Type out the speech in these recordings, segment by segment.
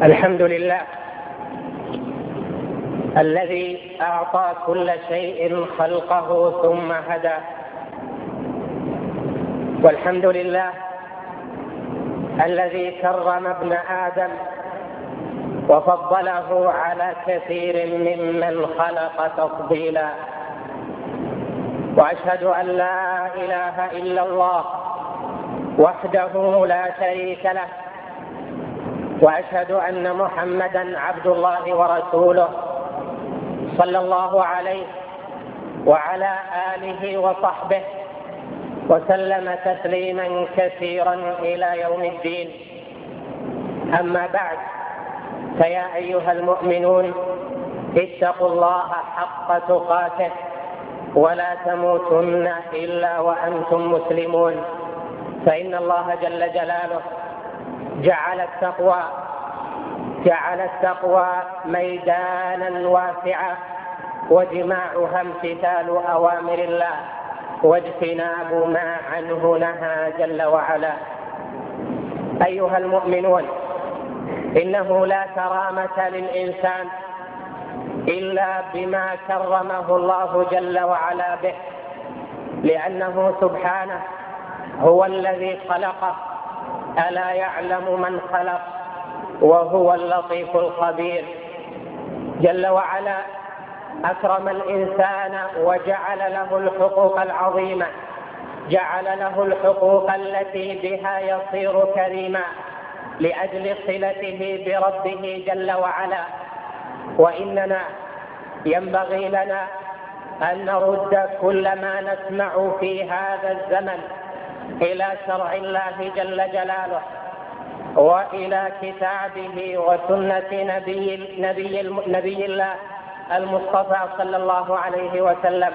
الحمد لله الذي أعطى كل شيء خلقه ثم هدى، والحمد لله الذي كرم ابن آدم وفضله على كثير ممن خلق تفضيلا، وأشهد أن لا إله إلا الله وحده لا شريك له، وأشهد أن محمدًا عبد الله ورسوله صلى الله عليه وعلى آله وصحبه وسلم تسليمًا كثيرًا إلى يوم الدين. أما بعد، فيا أيها المؤمنون اتقوا الله حق تقاته ولا تموتن إلا وأنتم مسلمون، فإن الله جل جلاله جعل التقوى ميدانا واسعا، وجماعها امتثال أوامر الله واجتناب ما عنه نهى جل وعلا. أيها المؤمنون، إنه لا كرامة للإنسان إلا بما كرمه الله جل وعلا به، لأنه سبحانه هو الذي خلقه، ألا يعلم من خلق وهو اللطيف الخبير. جل وعلا أكرم الإنسان وجعل له الحقوق العظيمة، جعل له الحقوق التي بها يصير كريما لأجل صلته بربه جل وعلا. وإننا ينبغي لنا أن نرد كل ما نسمع في هذا الزمن إلى شرع الله جل جلاله وإلى كتابه وسنة نبي الله المصطفى صلى الله عليه وسلم.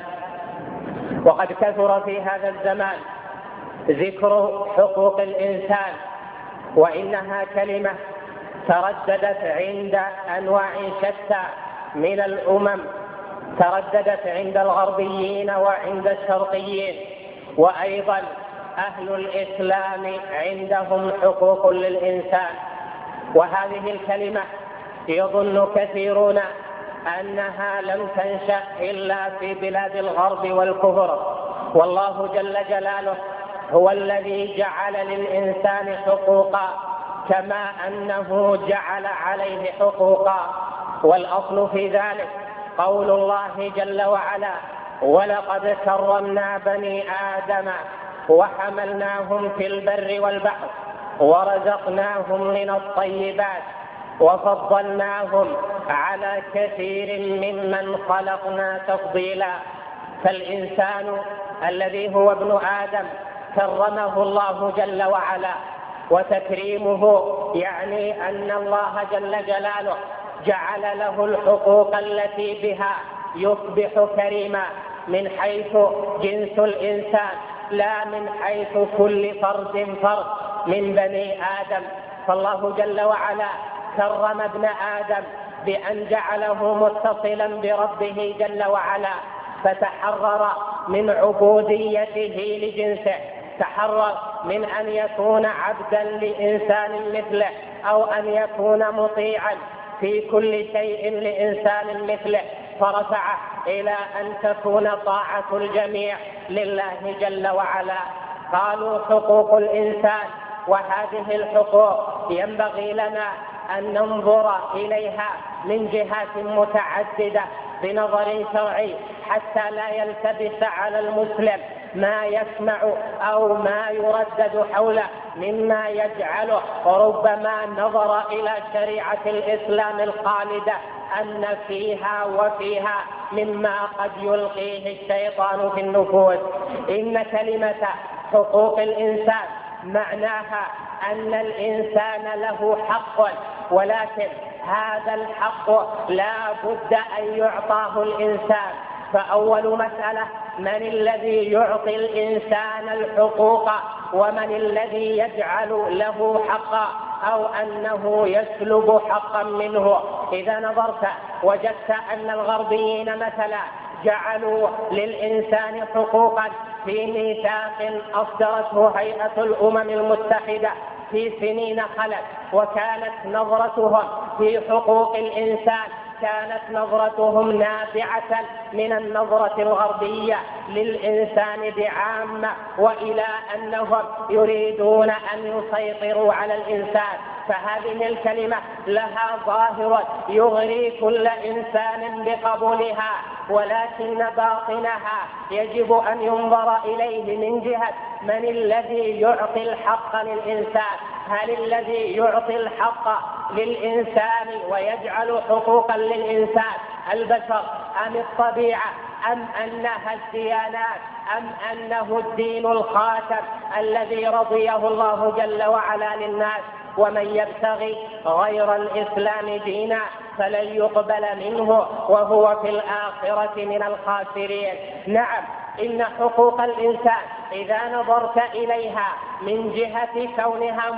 وقد كثر في هذا الزمان ذكر حقوق الإنسان، وإنها كلمة ترددت عند أنواع شتى من الأمم، ترددت عند الغربيين وعند الشرقيين، وأيضا أهل الإسلام عندهم حقوق للإنسان. وهذه الكلمة يظن كثيرون أنها لم تنشأ إلا في بلاد الغرب والكفر، والله جل جلاله هو الذي جعل للإنسان حقوقا كما أنه جعل عليه حقوقا. والأصل في ذلك قول الله جل وعلا: ولقد كرمنا بني آدم وحملناهم في البر والبحر ورزقناهم من الطيبات وفضلناهم على كثير ممن خلقنا تفضيلا. فالإنسان الذي هو ابن آدم كرمه الله جل وعلا، وتكريمه يعني أن الله جل جلاله جعل له الحقوق التي بها يصبح كريما من حيث جنس الإنسان، لا من حيث كل فرد من بني آدم. فالله جل وعلا كرم ابن آدم بأن جعله متصلا بربه جل وعلا، فتحرر من عبوديته لجنسه، تحرر من أن يكون عبدا لإنسان مثله أو أن يكون مطيعا في كل شيء لإنسان مثله، فرفعه إلى أن تكون طاعة الجميع لله جل وعلا. قالوا حقوق الإنسان، وهذه الحقوق ينبغي لنا أن ننظر إليها من جهات متعددة بنظر شرعي، حتى لا يلتبس على المسلم ما يسمع أو ما يردد حوله مما يجعله ربما نظر إلى شريعة الإسلام الخالدة أن فيها وفيها مما قد يلقيه الشيطان في النفوس. إن كلمة حقوق الإنسان معناها أن الإنسان له حق، ولكن هذا الحق لا بد أن يعطاه الإنسان. فأول مسألة: من الذي يعطي الإنسان الحقوق؟ ومن الذي يجعل له حقا أو أنه يسلب حقا منه؟ إذا نظرت وجدت أن الغربيين مثلا جعلوا للإنسان حقوقا في ميثاق أصدرته هيئة الأمم المتحدة في سنين خلت، وكانت نظرتهم في حقوق الإنسان كانت نظرتهم نابعة من النظرة الغربية للإنسان بعامة، وإلى أنهم يريدون أن يسيطروا على الإنسان. فهذه الكلمة لها ظاهر يغري كل إنسان بقبولها، ولكن باطنها يجب أن ينظر إليه من جهة من الذي يعطي الحق للإنسان. هل الذي يعطي الحق للإنسان ويجعل حقوقا للإنسان البشر أم الطبيعة أم أنها الديانات أم أنه الدين الخاتم الذي رضيه الله جل وعلا للناس؟ ومن يبتغي غير الإسلام دينا فلن يقبل منه وهو في الآخرة من الخاسرين. نعم، إن حقوق الإنسان إذا نظرت إليها من جهة كونها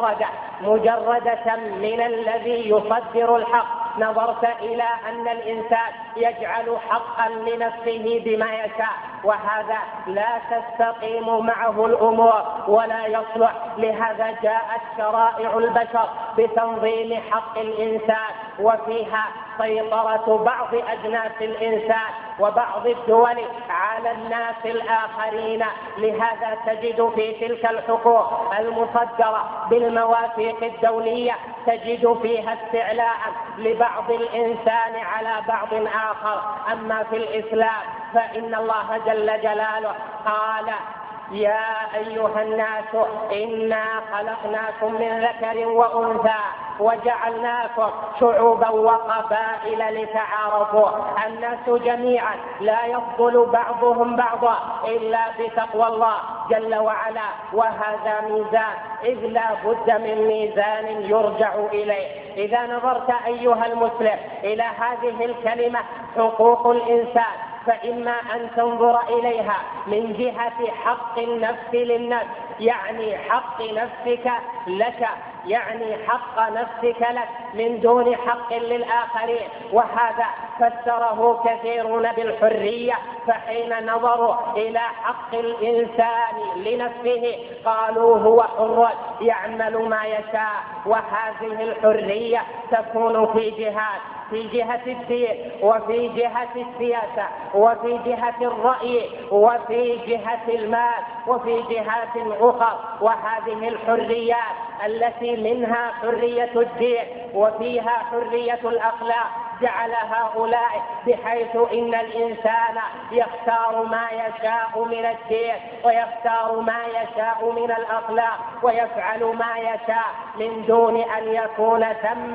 مجردة من الذي يصدر الحق، نظرت إلى أن الإنسان يجعل حقا لنفسه بما يشاء، وهذا لا تستقيم معه الأمور ولا يصلح. لهذا جاءت شرائع البشر بتنظيم حق الإنسان، وفيها سيطرة بعض أجناس الإنسان وبعض الدول على الناس الآخرين. لهذا تجد في تلك الحقوق المصدرة بالمواثيق الدولية تجد فيها استعلاء لبعض الإنسان على بعض آخر. أما في الإسلام فإن الله جل جلاله قال: يا أيها الناس إنا خلقناكم من ذكر وأنثى وجعلناكم شعوبا وقبائل لتعارفوا. الناس جميعا لا يفضل بعضهم بعضا إلا بتقوى الله جل وعلا، وهذا ميزان، إذ لا بد من ميزان يرجع إليه. إذا نظرت أيها المسلم إلى هذه الكلمة حقوق الإنسان، فإما أن تنظر إليها من جهة حق النفس للنفس، يعني حق نفسك لك، يعني حق نفسك لك من دون حق للآخرين. وهذا فسره كثيرون بالحرية، فحين نظروا إلى حق الإنسان لنفسه قالوا هو حر يعمل ما يشاء. وهذه الحرية تكون في جهات، في جهة الدين وفي جهة السياسة وفي جهة الرأي وفي جهة المال وفي جهات أخرى. وهذه الحريات التي منها حرية الدين وفيها حرية الأخلاق جعل هؤلاء بحيث إن الإنسان يختار ما يشاء من الدين ويختار ما يشاء من الأخلاق ويفعل ما يشاء من دون أن يكون ثم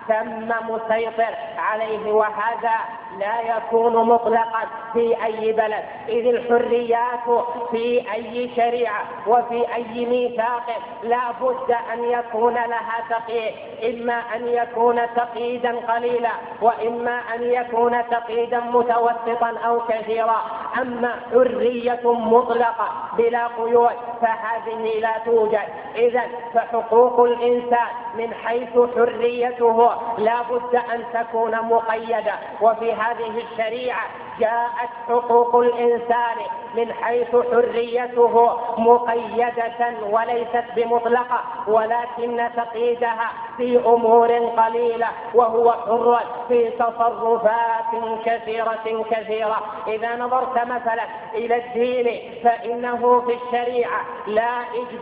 مسيطر عليه. وهذا لا يكون مطلقا في أي بلد، إذ الحريات في أي شريعة وفي أي ميثاق لا بد أن يكون لها تقييد، إما أن يكون تقييدا قليلا وإما أن يكون تقييدا متوسطا أو كثيرا. أما حرية مطلقة بلا قيود فهذه لا توجد. إذن فحقوق الإنسان من حيث حريته لا بد أن تكون مقيدة، وفي هذه الشريعة جاءت حقوق الإنسان من حيث حريته مقيدة وليست بمطلقة، ولكن تقييدها في أمور قليلة، وهو حر في تصرفات كثيرة. إذا نظرت مثلا إلى الدين فإنه في الشريعة لا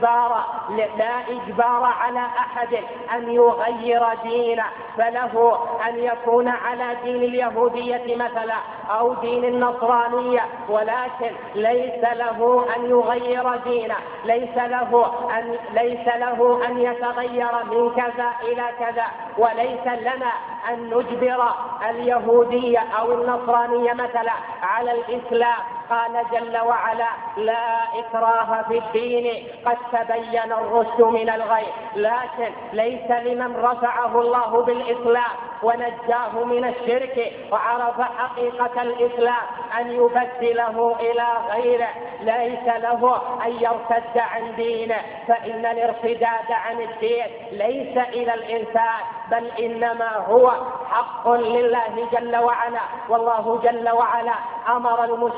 إجبار على أحد أن يغير دينه، فله أن يكون على دين اليهودية مثلا أو دين النصرانية، ولكن ليس له أن يغير دينه، ليس له أن يتغير من كذا إلى كذا. وليس لنا أن نجبر اليهودية أو النصرانية مثلا على الإسلام. قال جل وعلا: لا إكراه في الدين قد تبين الرشد من الغي. لكن ليس لمن رفعه الله بالإسلام ونجاه من الشرك وعرف حقيقة الإسلام أن يبدله إلى غيره، ليس له أن يرتد عن دينه، فإن الارتداد عن الدين ليس إلى الإنسان بل إنما هو حق لله جل وعلا. والله جل وعلا أمر المسلمين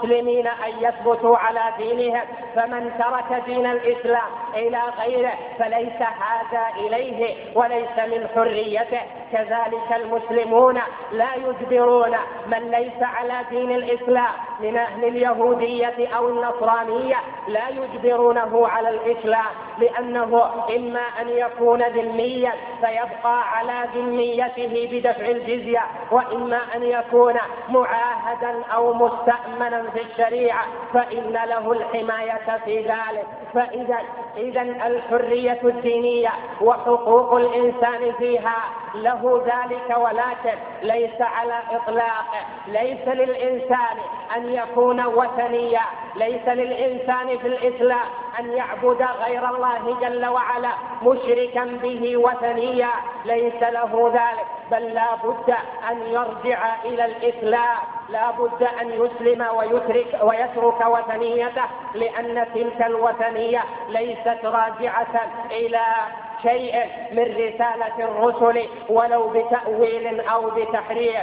المسلمين أن يثبتوا على دينهم، فمن ترك دين الإسلام إلى غيره فليس هذا إليه وليس من حريته. كذلك المسلمون لا يجبرون من ليس على دين الإسلام من أهل اليهودية أو النصرانية، لا يجبرونه على الإسلام، لأنه إما أن يكون ذميا فيبقى على ذميته بدفع الجزية، وإما أن يكون معاهدا أو مستأمنا في الشريعة فإن له الحماية في ذلك. فإذا الحرية الدينية وحقوق الإنسان فيها له ذلك، ولكن ليس على إطلاقه. ليس للإنسان أن يكون وثنيا، ليس للإنسان في الإسلام أن يعبد غير الله جل وعلا مشركا به وثنيا، ليس له ذلك، بل لا بد أن يرجع إلى الإسلام، لا بد أن يسلم ويترك وثنيته، لأن تلك الوثنية ليست راجعة إلى شيء من رسالة الرسل ولو بتأويل أو بتحريف.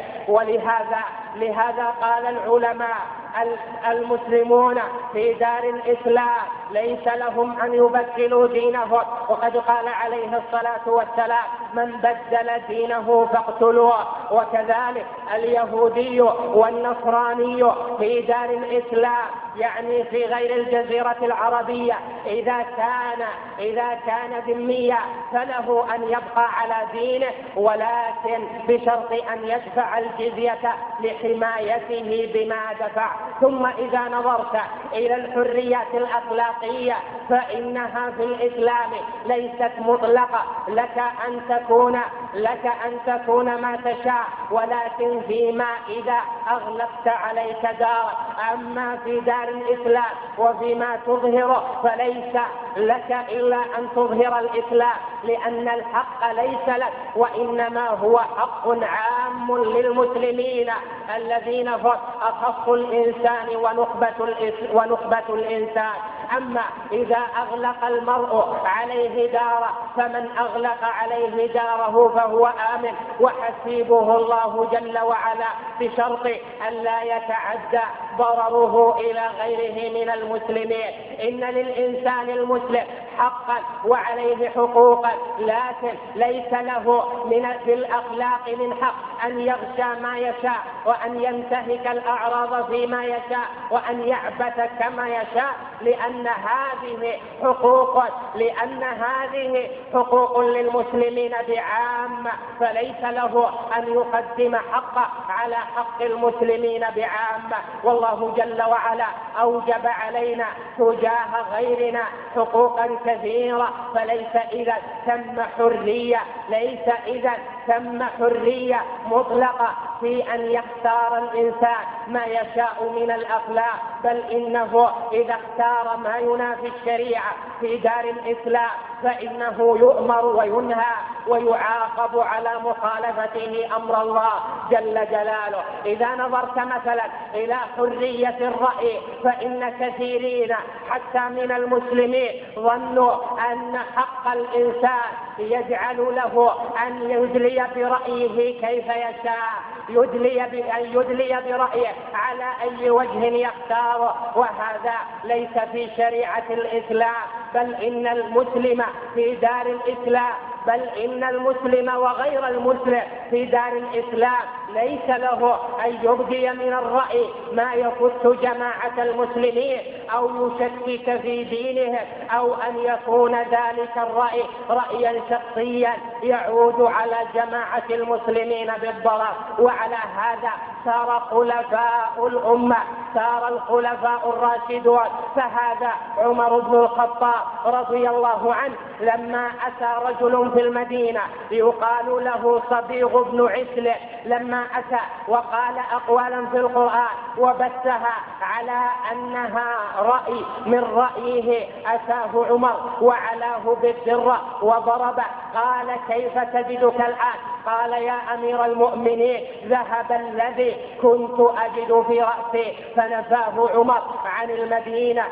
ولهذا قال العلماء المسلمون في دار الإسلام ليس لهم أن يبدلوا دينهم، وقد قال عليه الصلاة والسلام: من بدل دينه فاقتلوه. وكذلك اليهودي والنصراني في دار الإسلام، يعني في غير الجزيرة العربية، إذا كان ذميا فله أن يبقى على دينه، ولكن بشرط أن يدفع الجزية لحمايته بما دفع. ثم إذا نظرت إلى الحريات الأخلاقية فإنها في الإسلام ليست مطلقة، لك أن تكون ما تشاء، ولكن فيما إذا أغلقت عليك دار. أما في دار الإسلام وفيما تظهر فليس لك إلا أن تظهر الإسلام، لأن الحق ليس لك، وإنما هو حق عام للمسلمين الذين هم أخص الإنسان ونخبة الإنسان. أما إذا أغلق المرء عليه داره فمن أغلق عليه داره فهو آمن، وحسيبه الله جل وعلا، بشرط أن لا يتعدى ضرره إلى غيره من المسلمين. إن للإنسان المسلم حقا وعليه حقوقا، لكن ليس له في الأخلاق من حق أن يغشى ما يشاء، وأن ينتهك الأعراض فيما يشاء، وأن يعبث كما يشاء، لأن هذه حقوق للمسلمين بعامة، فليس له أن يقدم حقه على حق المسلمين بعامة. والله جل وعلا أوجب علينا تجاه غيرنا حقوقا كثيرة، فليس إذا ثم حرية مطلقة في أن يختار الإنسان ما يشاء من الأخلاق، بل إنه إذا اختار ما ينافي الشريعة في دار الإسلام فإنه يؤمر وينهى ويعاقب على مخالفته أمر الله جل جلاله. إذا نظرت مثلا إلى حرية الرأي فإن كثيرين حتى من المسلمين ظنوا أن حق الإنسان يجعل له أن يدلي برأيه كيف يشاء، يدلي برأيه على أي وجه يختاره، وهذا ليس في شريعة الإسلام. بل إن المسلم في دار الإسلام، بل إن المسلم وغير المسلم في دار الإسلام ليس له أن يبدي من الرأي ما يفت جماعة المسلمين أو يشكك في دينهم، أو أن يكون ذلك الرأي رأيا شخصيا يعود على جماعة المسلمين بالضرر. وعلى هذا سار خلفاء الأمة، سار الخلفاء الراشدون. فهذا عمر بن الخطاب رضي الله عنه لما أتى رجل في المدينة يقال له صبيغ بن عسل، لما أتى وقال أقوالا في القرآن وبثها على أنها رأي من رأيه، أتاه عمر وعلاه بالذرة وضربه، قال: كيف تجدك الآن؟ قال يا أمير المؤمنين ذهب الذي كنت أجد في رأسي، فنفاه عمر عن المدينة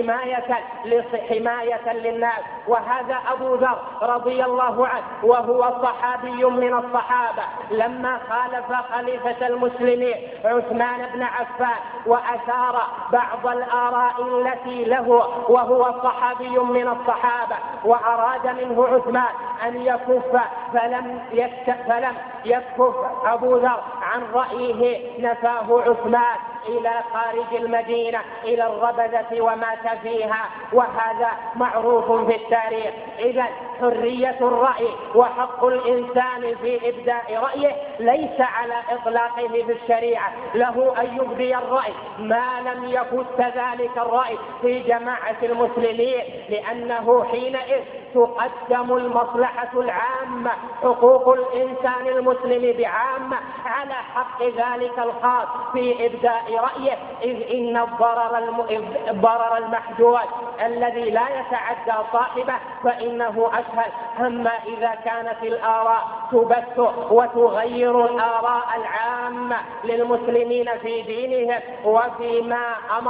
حماية للناس. وهذا أبو ذر رضي الله عنه وهو صحابي من الصحابة، لما خالف خليفة المسلمين عثمان بن عفان وأثار بعض الآراء التي له وهو صحابي من الصحابة، وأراد منه عثمان أن يكف فلم يكف أبو ذر عن رأيه، نفاه عثمان إلى خارج المدينة إلى الربذة ومات فيها، وهذا معروف في التاريخ. إذن حرية الرأي وحق الإنسان في إبداء رأيه ليس على إطلاقه في الشريعة، له أن يبدي الرأي ما لم يفت ذلك الرأي في جماعة المسلمين، لأنه حينئذ تقدم المصلحة العامة، حقوق الإنسان المسلم بعامة على حق ذلك الخاص في إبداء رأيه، إذ إن الضرر المحدود الذي لا يتعدى صاحبه فإنه أسهل. أما إذا كانت الآراء تبث وتغير الآراء العامة للمسلمين في دينهم وفيما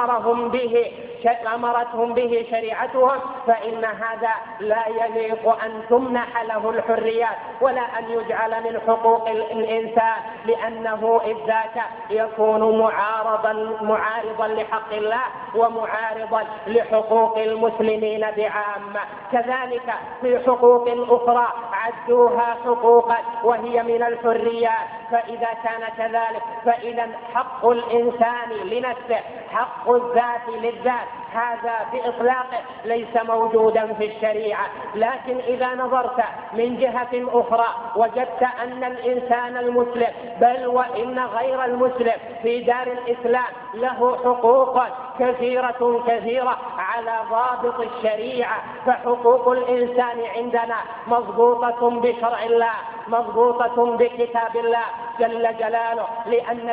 أمرتهم به شريعتهم، فإن هذا لا يليق أن تمنح له الحريات ولا أن يجعل من حقوق الإنسان، لأنه إذ ذاك يكون معارضا لحق الله ومعارضا لحقوق المسلمين بعامة. كذلك في حقوق أخرى عدوها حقوقا وهي من الحريات، فإذا كان كذلك فإذا حق الإنسان لنفسه، حق الذات للذات، هذا بإطلاقه ليس موجودا في الشريعة. لكن إذا نظرت من جهة أخرى وجدت أن الإنسان المسلم بل وإن غير المسلم في دار الإسلام له حقوق كثيرة على ضابط الشريعة، فحقوق الإنسان عندنا مضبوطة بشرع الله، مضبوطة بكتاب الله جل جلاله، لأن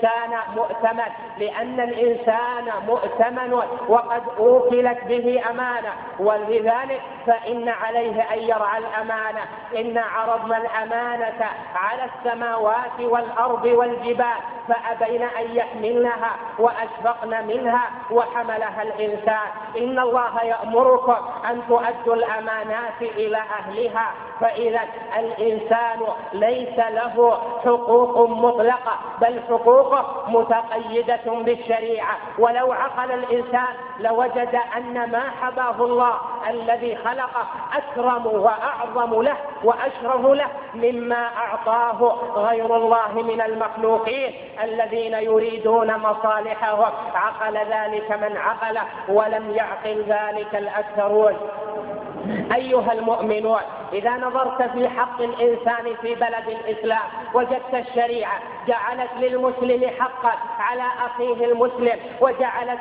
الإنسان مؤتمن وقد أوكلت به أمانة، ولذلك فإن عليه أن يرعى الأمانة. إن عرضنا الأمانة على السماوات والأرض والجبال فأبين أن يحملنها وأشفقن منها وحملها الإنسان. إن الله يأمركم أن تؤدوا الأمانات إلى أهلها، فإذا الإنسان ليس له حقوق مطلقة بل حقوقه متقيدة بالشريعة. ولو عقل الإنسان لوجد أن ما حباه الله الذي خلقه أكرم وأعظم له وأشرف له مما أعطاه غير الله من المخلوقين الذين يريدون مصالحهم. عقل ذلك من عقل ولم يعقل ذلك الأكثرون. أيها المؤمنون، إذا نظرت في حق الإنسان في بلد الإسلام وجدت الشريعة جعلت للمسلم حقا على أخيه المسلم، وجعلت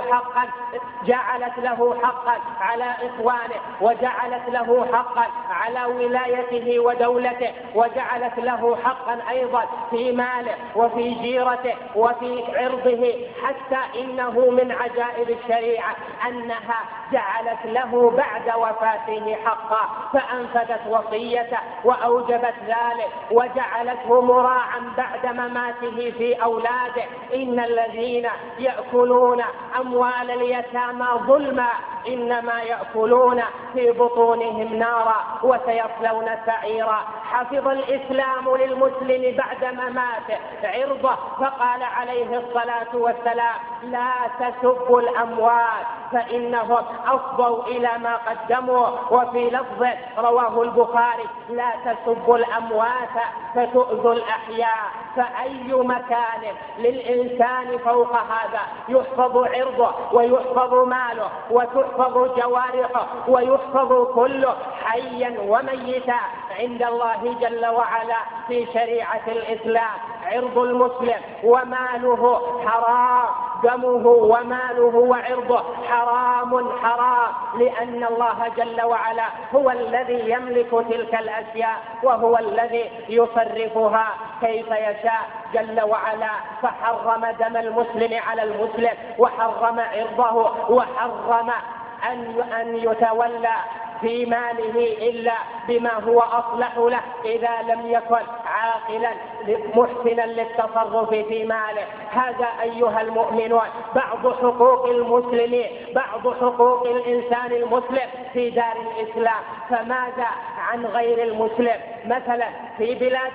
له حقا على إخوانه، وجعلت له حقا على ولايته ودولته، وجعلت له حقا أيضا في ماله وفي جيرته وفي عرضه. حتى إنه من عجائب الشريعة أنها جعلت له بعد وفاته حقا، فأنفذت وصيته وأوجبت ذلك وجعلته مراعا بعد مماته في أولاده. إن الذين يأكلون أموال اليتامى ظلما إنما يأكلون في بطونهم نارا وسيصلون سعيرا. حفظ الإسلام للمسلم بعد مماته عرضه، فقال عليه الصلاة والسلام: لا تسبوا الأموات فإنهم أفضوا إلى ما قدموا. وفي لفظ رواه البخاري: لا تسبوا الأموات فتؤذوا الأحياء. فأي مكان للإنسان فوق هذا يحفظ عرضه ويحفظ ماله وتحفظ جوارحه ويحفظ كله حيا وميتا عند الله جل وعلا في شريعة الإسلام. عرض المسلم وماله حرام، دمه وماله وعرضه حرام، لأن الله جل وعلا هو الذي يملك تلك الأشياء وهو الذي يصرفها كيف يشاء جل وعلا. فحرم دم المسلم على المسلم، وحرم عرضه، وحرم أن يتولى في ماله إلا بما هو أصلح له إذا لم يكن عاقلا محسنا للتصرف في ماله. هذا أيها المؤمنون بعض حقوق المسلمين، بعض حقوق الإنسان المسلم في دار الإسلام. فماذا عن غير المسلم؟ مثلا في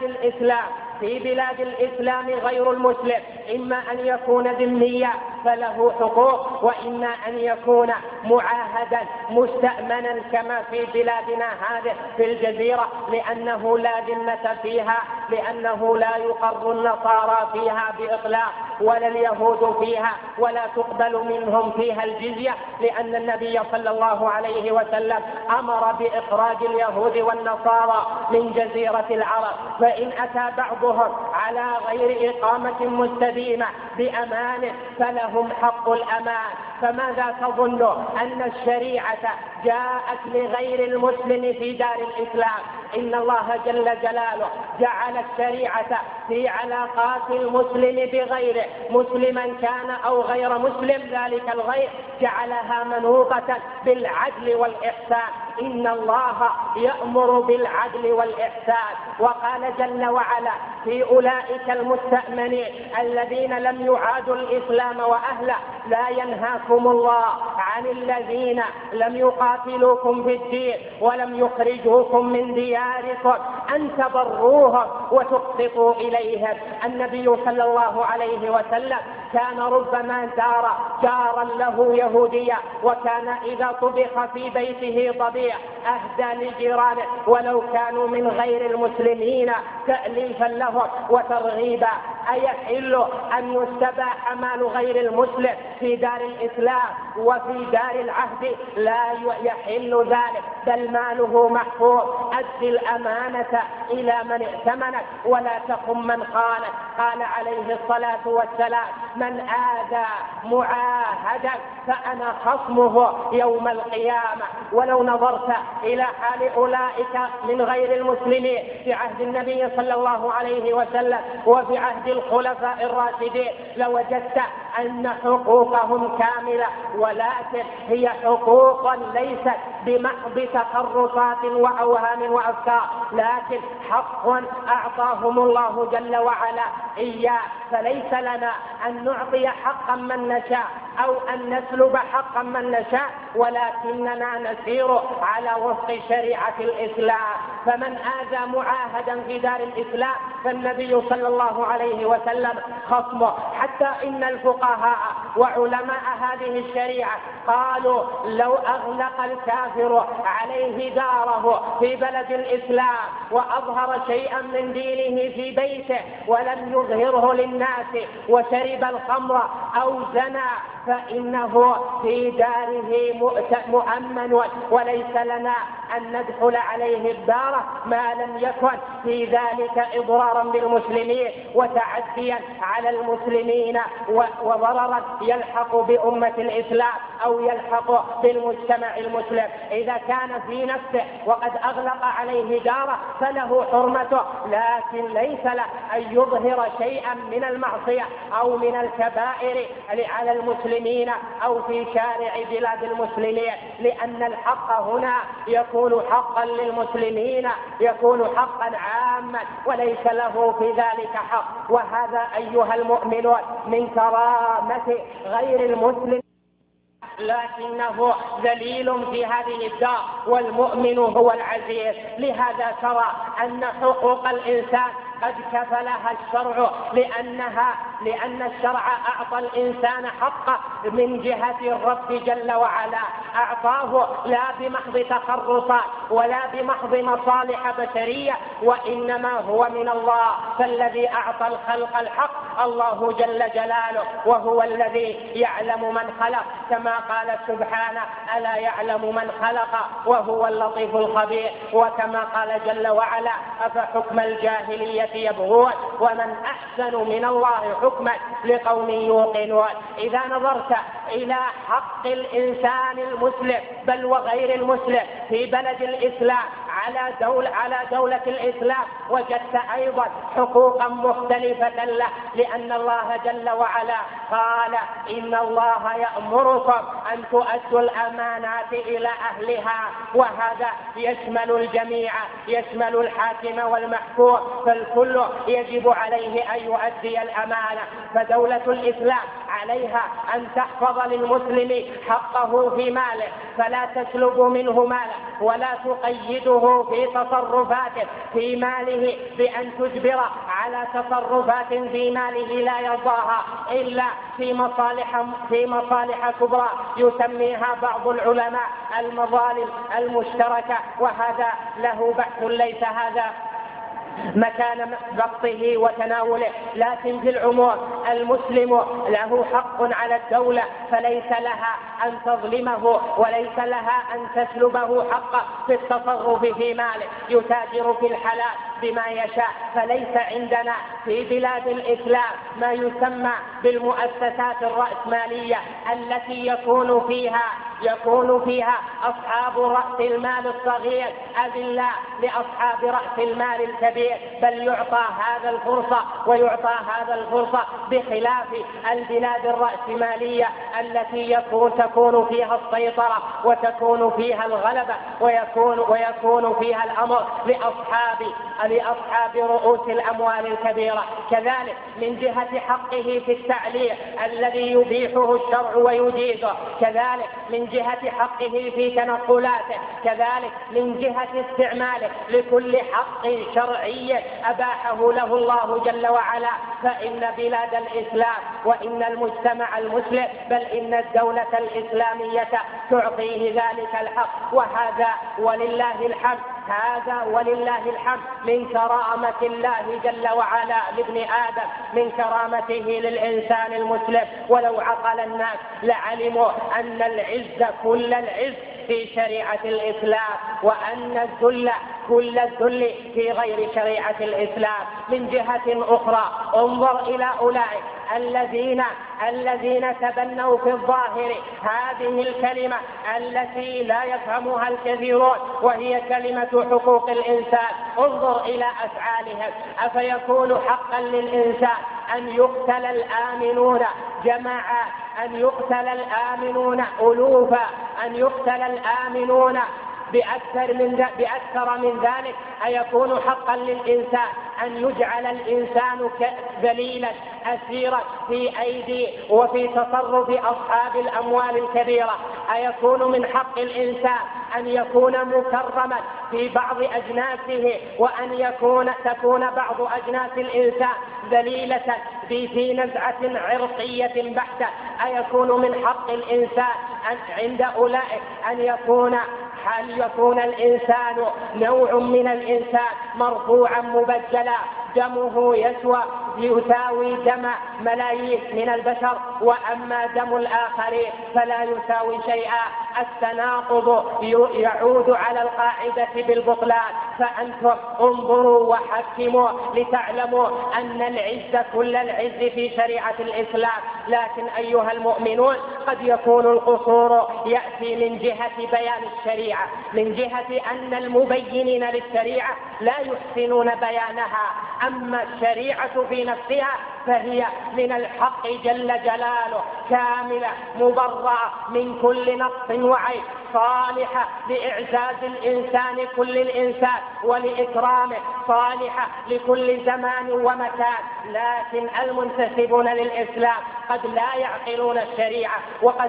بلاد الإسلام غير المسلم إما أن يكون ذميا فله حقوق، وإما أن يكون معاهدا مستأمنا كما في بلادنا هذه في الجزيرة، لأنه لا ذمة فيها، لأنه لا يقر النصارى فيها بإطلاق ولا اليهود فيها، ولا تقبل منهم فيها الجزية، لأن النبي صلى الله عليه وسلم أمر بإخراج اليهود والنصارى من جزيرة العرب. فإن أتى بعضهم على غير إقامة مستديمة بأمان فلهم حق الأمان. فماذا تظن أن الشريعة جاءت لغير المسلم في دار الإسلام؟ إن الله جل جلاله جعل الشريعة في علاقات المسلم بغيره، مسلما كان أو غير مسلم، ذلك الغير جعلها منوطة بالعدل والإحسان. إن الله يأمر بالعدل والإحسان. وقال جل وعلا في أولئك المستأمنين الذين لم يعادوا الإسلام وأهله: لا ينهاكم الله عن الذين لم يقاتلوكم في الدين ولم يخرجوكم من دياركم أن تبروهم وتقسطوا إليهم. النبي صلى الله عليه وسلم كان ربما زار جارا له يهوديا، وكان إذا طبخ في بيته طبيخ أهدى لجيرانه ولو كانوا من غير المسلمين تأليفا لهم وترغيبا. أيحل أن يستباح مال غير المسلم في دار الإسلام وفي دار العهد؟ لا يحل ذلك، بل ماله محفوظ. أد الأمانة إلى من ائتمنك ولا تخن من خانك. قال عليه الصلاة والسلام: من آذى معاهدا فأنا خصمه يوم القيامة. ولو نظرت إلى حال أولئك من غير المسلمين في عهد النبي صلى الله عليه وسلم وفي عهد الخلفاء الراشدين لوجدت أن حقوقهم كاملة، ولكن هي حقوق ليست بمحض تخرصات وأوهام وأفكار، لكن حق أعطاهم الله جل وعلا إياه. فليس لنا أن نعطي حقا من نشاء أو أن نسلب حقا من نشاء، ولكننا نسير على وفق شريعة الإسلام. فمن آذى معاهدا في دار الإسلام فالنبي صلى الله عليه وسلم خصمه. حتى إن الفقهاء وعلماء هذه الشريعة قالوا: لو أغلق الكافر عليه داره في بلد الإسلام وأظهر شيئا من دينه في بيته ولم يظهره للناس وشرب الخمر أو زنى فإنه في داره مؤمن، وليس لنا أن ندخل عليه الدار ما لم يكن في ذلك إضرارا بالمسلمين وتعديا على المسلمين وضررا يلحق بأمة الإسلام أو يلحق بالمجتمع المسلم. إذا كان في نفسه وقد أغلق عليه داره فله حرمته، لكن ليس له أن يظهر شيئا من المعصية أو من الكبائر على المسلمين أو في شارع بلاد المسلمين، لأن الحق هنا يكون حقا للمسلمين، يكون حقا عاما وليس له في ذلك حق. وهذا أيها المؤمنون من كرامة غير المسلم، لكنه ذليل في هذه الدار والمؤمن هو العزيز. لهذا ترى أن حقوق الإنسان قد كفلها الشرع، لأن الشرع أعطى الإنسان حقه من جهة الرب جل وعلا، أعطاه لا بمحض تخرصات ولا بمحض مصالح بشرية، وإنما هو من الله. فالذي أعطى الخلق الحق الله جل جلاله، وهو الذي يعلم من خلق، كما قال سبحانه: ألا يعلم من خلق وهو اللطيف الخبير. وكما قال جل وعلا: أفحكم الجاهلية يبغون ومن أحسن من الله حكما لقوم يوقنون. إذا نظرت إلى حق الإنسان المسلم بل وغير المسلم في بلد الإسلام على دولة الإسلام وجدت أيضا حقوقا مختلفة له، لأن الله جل وعلا قال: إن الله يأمركم أن تؤدوا الأمانات إلى أهلها، وهذا يشمل الجميع، يشمل الحاكم والمحكوم، فالكل يجب عليه أن يؤدي الأمانة. فدولة الإسلام عليها أن تحفظ للمسلم حقه في ماله، فلا تسلب منه ماله ولا تقيده في تصرفاته في ماله بأن تجبر على تصرفات في ماله لا يرضاها إلا في مصالح كبرى يسميها بعض العلماء المظالم المشتركة، وهذا له بحث ليس هذا مكان بسطه وتناوله. لكن في العموم المسلم له حق على الدولة، فليس لها أن تظلمه وليس لها أن تسلبه حقه في التصرف في ماله، يتاجر في الحلال بما يشاء. فليس عندنا في بلاد الإسلام ما يسمى بالمؤسسات الرأسمالية التي يكون فيها أصحاب رأس المال الصغير أذلاء لأصحاب رأس المال الكبير، بل يعطى هذا الفرصة ويعطى هذا الفرصة، بخلاف البلاد الرأسمالية التي تكون فيها السيطرة وتكون فيها الغلبة ويكون فيها الأمر لأصحاب رؤوس الأموال الكبيرة. كذلك من جهة حقه في التعليم الذي يبيحه الشرع ويجيزه، كذلك من جهة حقه في تنقلاته، كذلك من جهة استعماله لكل حق شرعي أباحه له الله جل وعلا. فإن بلاد الإسلام وإن المجتمع المسلم بل إن الدولة الإسلامية تعطيه ذلك الحق، وهذا ولله الحمد من كرامة الله جل وعلا لابن آدم، من كرامته للإنسان المسلم. ولو عقل الناس لعلموا أن العز كل العز في شريعة الإسلام، وأن الذل كل الذل في غير شريعة الإسلام. من جهة أخرى انظر إلى أولئك الذين تبنوا في الظاهر هذه الكلمة التي لا يفهمها الكثيرون، وهي كلمة حقوق الإنسان. انظر إلى أفعالهم. أفيكون حقا للإنسان أن يقتل الآمنون جماعات، أن يقتل الآمنون ألوفا، أن يقتل الآمنون بأكثر من ذلك؟ أيكون حقا للإنسان أن يجعل الإنسان ذليلا أسيرا في أيدي وفي تصرف أصحاب الأموال الكبيرة؟ أيكون من حق الإنسان أن يكون مكرما في بعض أجناسه، وأن تكون بعض أجناس الإنسان ذليلة في نزعة عرقية بحتة؟ أيكون من حق الإنسان عند أولئك أن يكون الإنسان نوع من الإنسان مرفوعا مبجلا، دمه يساوي دم ملايين من البشر، وأما دم الآخرين فلا يساوي شيئا؟ التناقض يعود على القاعدة بالبطلان. فأنتم انظروا وحكموا لتعلموا أن العز كل العز في شريعة الإسلام. لكن أيها المؤمنون قد يكون القصور يأتي من جهة بيان الشريعة، من جهة أن المبينين للشريعة لا يحسنون بيانها. أما الشريعة في نفسها فهي من الحق جل جلاله كاملة مبرأة من كل نقص وعيب، صالحة لإعزاز الإنسان كل الإنسان ولإكرامه، صالحة لكل زمان ومكان. لكن المنتسبون للإسلام قد لا يعقلون الشريعة، وقد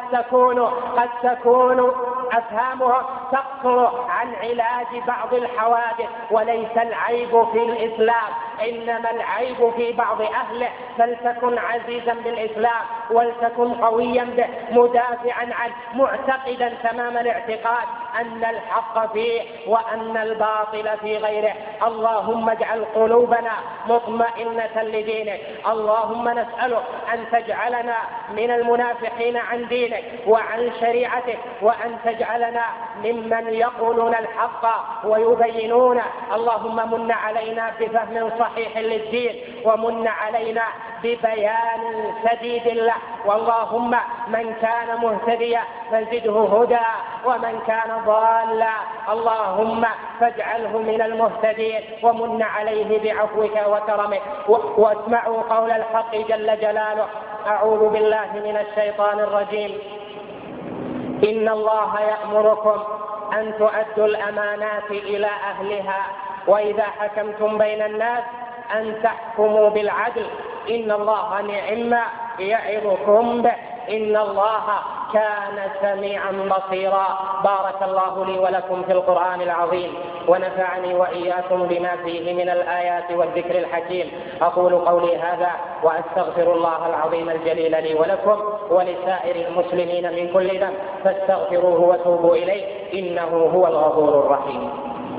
تكون أفهامهم تقصر عن علاج بعض الحوادث. وليس العيب في الإسلام، إنما العيب في بعض أهله. فلتكن عزيزا بالإسلام ولتكن قويا به، مدافعا عنه، معتقدا تمام الاعتقاد أن الحق فيه وأن الباطل في غيره. اللهم اجعل قلوبنا مطمئنة لدينك. اللهم نسألك أن تجعلنا من المنافحين عن دينك وعن شريعتك، وأن تجعلنا ممن يقولون الحق ويبينون. اللهم من علينا بفهم صحيح للدين، ومن علينا ببيان سديد له. واللهم من كان مهتديا فزده هدى، ومن كان ضالا اللهم فاجعله من المهتدين، ومن عليه بعفوك وكرمك. واسمعوا قول الحق جل جلاله: أعوذ بالله من الشيطان الرجيم. إن الله يأمركم أن تؤدوا الأمانات إلى أهلها وإذا حكمتم بين الناس أن تحكموا بالعدل إن الله نعم يعظكم به إن الله كان سميعا بصيرا. بارك الله لي ولكم في القرآن العظيم ونفعني وإياكم بما فيه من الآيات والذكر الحكيم. أقول قولي هذا وأستغفر الله العظيم الجليل لي ولكم ولسائر المسلمين من كل ذنب فاستغفروه وتوبوا إليه إنه هو الغفور الرحيم.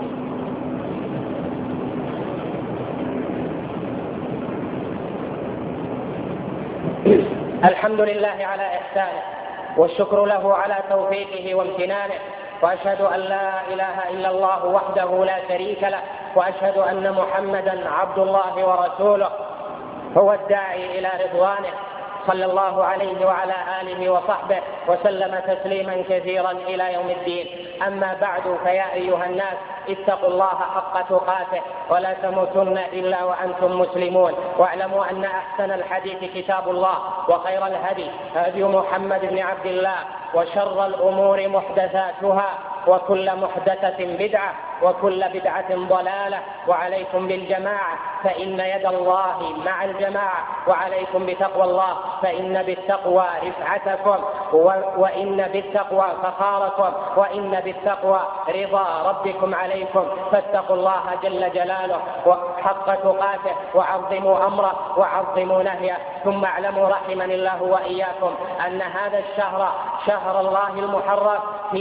الحمد لله على إحسانه والشكر له على توفيقه وامتنانه، وأشهد أن لا إله إلا الله وحده لا شريك له، وأشهد أن محمدا عبد الله ورسوله هو الداعي إلى رضوانه صلى الله عليه وعلى آله وصحبه وسلم تسليما كثيرا إلى يوم الدين. أما بعد فيا أيها الناس اتقوا الله حق تقاته ولا تموتن إلا وأنتم مسلمون، واعلموا أن أحسن الحديث كتاب الله وخير الهدي هدي محمد بن عبد الله وشر الأمور محدثاتها وكل محدثة بدعة وكل بدعة ضلالة، وعليكم بالجماعة فإن يد الله مع الجماعة، وعليكم بتقوى الله فإن بالتقوى رفعتكم وإن بالتقوى فخاركم وإن بالتقوى رضا ربكم عليكم. فاتقوا الله جل جلاله حق تقاته وعظموا أمره وعظموا نهيه. ثم اعلموا رحمني الله وإياكم أن هذا الشهر شهر الله المحرم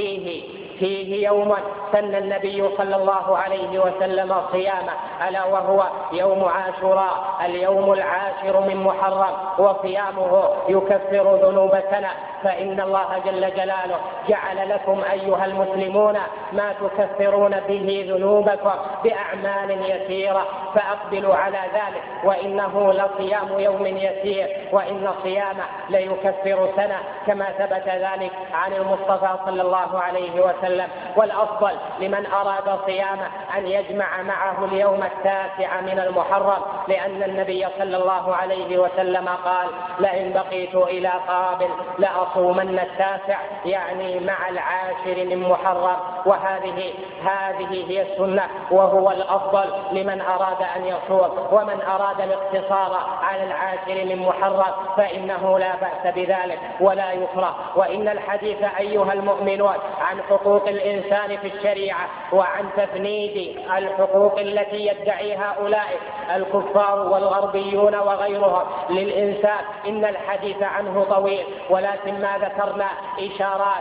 فيه يوما سن النبي صلى الله عليه وسلم صيامه ألا وهو يوم عاشوراء اليوم العاشر من محرم، وصيامه يكفر ذنوب سنة، فإن الله جل جلاله جعل لكم أيها المسلمون ما تكفرون به ذنوبكم بأعمال يسيرة فأقبلوا على ذلك، وإنه لصيام يوم يسير وإن صيامه ليكفر سنة كما ثبت ذلك عن المصطفى صلى الله عليه وسلم. والأفضل لمن أراد صيامه أن يجمع معه اليوم التاسع من المحرم، لأن النبي صلى الله عليه وسلم قال لئن بقيت إلى قابل لأصومن التاسع، يعني مع العاشر من محرم، وهذه هي السنة وهو الأفضل لمن أراد أن يصوم. ومن أراد الاقتصار على العاشر من محرم فإنه لا بأس بذلك ولا يكره. وإن الحديث أيها المؤمنون عن حقوق الإنسان في الشريعة وعن تفنيد الحقوق التي يدعي هؤلاء الكفار والغربيون وغيرهم للإنسان إن الحديث عنه طويل، ولكن ما ذكرنا إشارات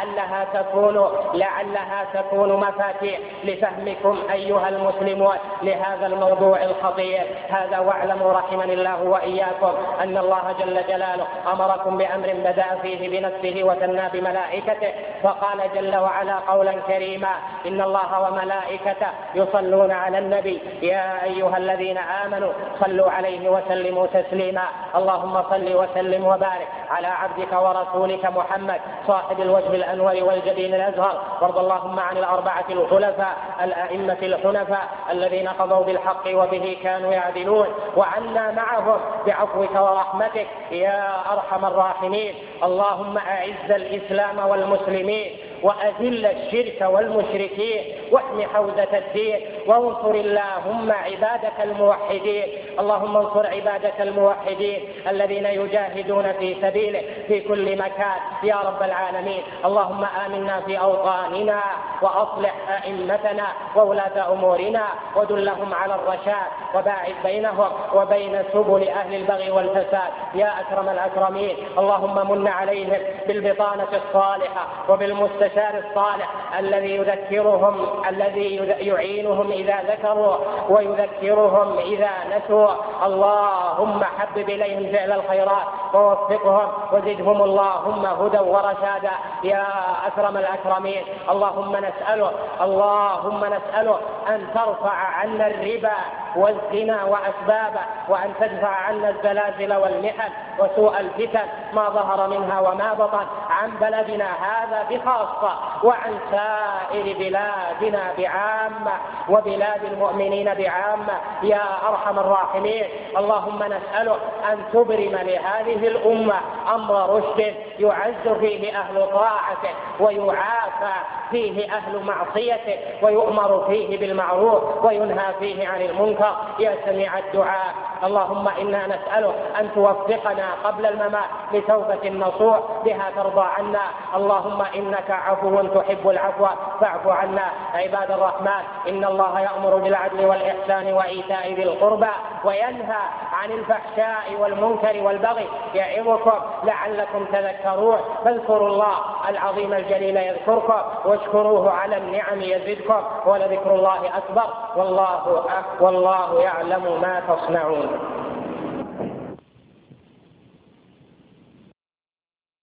لعلها تكون مفاتيح لفهمكم أيها المسلمون لهذا الموضوع الخطير هذا. واعلموا رحمني الله وإياكم أن الله جل جلاله أمركم بأمر بدأ فيه بنفسه وثنى بملائكته، فقال جل وعلا قولا كريما إن الله وملائكته يصلون على النبي يا أيها الذين آمنوا صلوا عليه وسلموا تسليما. اللهم صل وسلم وبارك على عبدك ورسولك محمد صاحب الوجه الأنور والجبين الأزهر، وارض اللهم عن الأربعة الخلفاء الأئمة الحنفاء الذين قضوا بالحق وبه كانوا يعدلون، وعنا معهم بعفوك ورحمتك يا أرحم الراحمين. اللهم أعز الإسلام والمسلمين وأذل الشرك والمشركين واحم حوزة الدين، وانصر اللهم عبادك الموحدين. اللهم انصر عبادك الموحدين الذين يجاهدون في سبيلك في كل مكان يا رب العالمين. اللهم آمنا في أوطاننا وأصلح أئمتنا وولاة أمورنا ودلهم على الرشاد، وباعد بينهم وبين سبل أهل البغي والفساد يا أكرم الأكرمين. اللهم من عليهم بالبطانة الصالحة وبالمستشار الصالح الذي يعينهم إذا ذكروا ويذكرهم إذا نسوا. اللهم حبب إليهم فعل الخيرات ووفقهم وزدهم اللهم هدى ورشادا يا أكرم الأكرمين. اللهم نسأله أن ترفع عنا الربا والزنا وأسبابه، وأن تدفع عنا الزلازل والمحن وسوء الفتن ما ظهر منها وما بطن عن بلدنا هذا بخاصة وعن سائر بلادنا بعامة وبلاد المؤمنين بعامة يا أرحم الراحمين. اللهم نسأله أن تبرم لهذه الأمة أمر رشد يعز فيه أهل طاعته ويعافى فيه أهل معصيته ويؤمر فيه بالمعروف وينهى فيه عن المنكر. يا سميع الدعاء اللهم إنا نسألك أن توفقنا قبل الممات لتوبة نصوح بها ترضى عنا. اللهم إنك عفو تحب العفو فاعف عنا. عباد الرحمن إن الله يأمر بالعدل والإحسان وإيتاء ذي القربى وينهى عن الفحشاء والمنكر والبغي يعظكم لعلكم تذكرون. فاذكروا الله العظيم الجليل يذكركم واشكروه على النعم يزدكم ولذكر الله أكبر والله يعلم ما تصنعون.